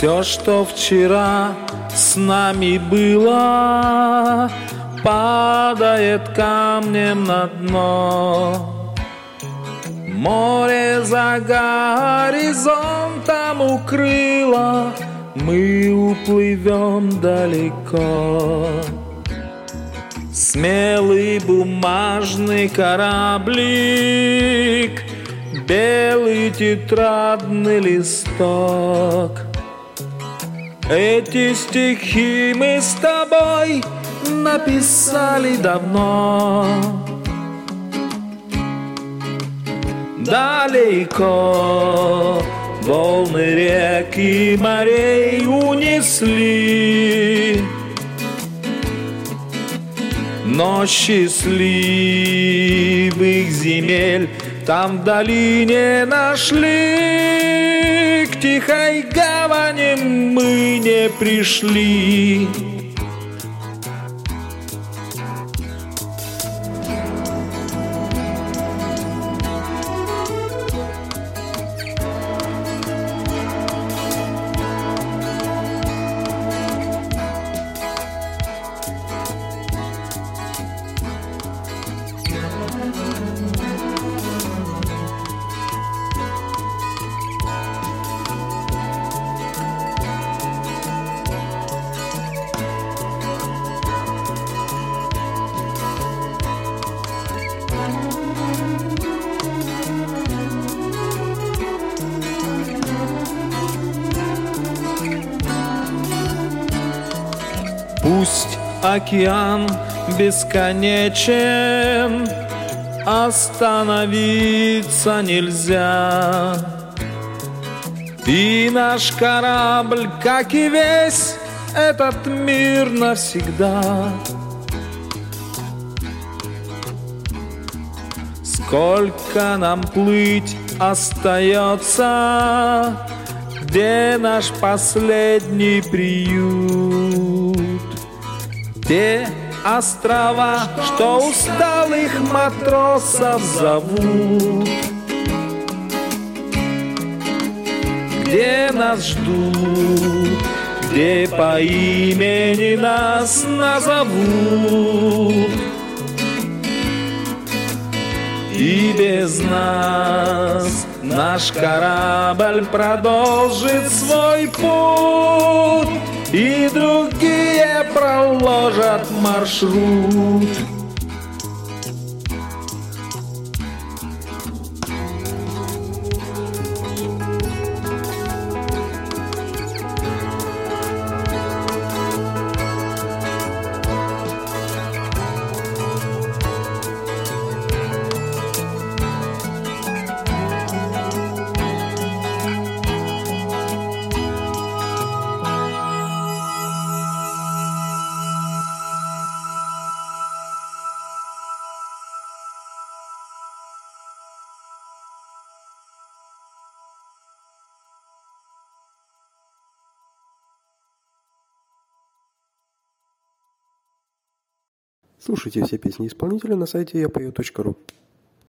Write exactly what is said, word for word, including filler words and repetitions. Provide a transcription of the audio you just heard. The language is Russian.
Все, что вчера с нами было, падает камнем на дно. Море за горизонтом укрыло, мы уплывем далеко. Смелый бумажный кораблик, белый тетрадный листок. Эти стихи мы с тобой написали давно. Далеко волны рек и морей унесли, но счастливых земель там вдали не нашли. К тихой гавани мы не пришли. Пусть океан бесконечен, остановиться нельзя. И наш корабль, как и весь этот мир, навсегда. Сколько нам плыть остается, где наш последний приют? Те острова, что усталых матросов зовут, где нас ждут, где по имени нас назовут. И без нас наш корабль продолжит свой путь, и другие проложат маршрут. Слушайте все песни исполнителя на сайте я пою точка ру.